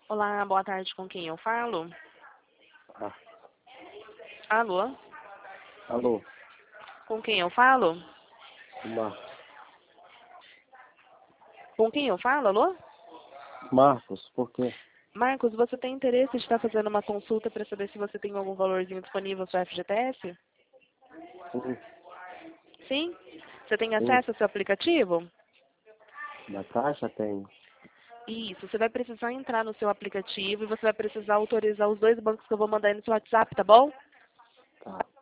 Olá, boa tarde, com quem eu falo? Ah, Alô? alô, Com quem eu falo? Marcos. Com quem eu falo, alô? Marcos, por quê? Marcos, você tem interesse em estar fazendo uma consulta para saber se você tem algum valorzinho disponível para FGTS? Sim, Sim? Você tem sim. acesso ao seu aplicativo? Da Caixa tem. Isso, você vai precisar entrar no seu aplicativo e você vai precisar autorizar os dois bancos que eu vou mandar aí no seu WhatsApp, tá bom? Tá.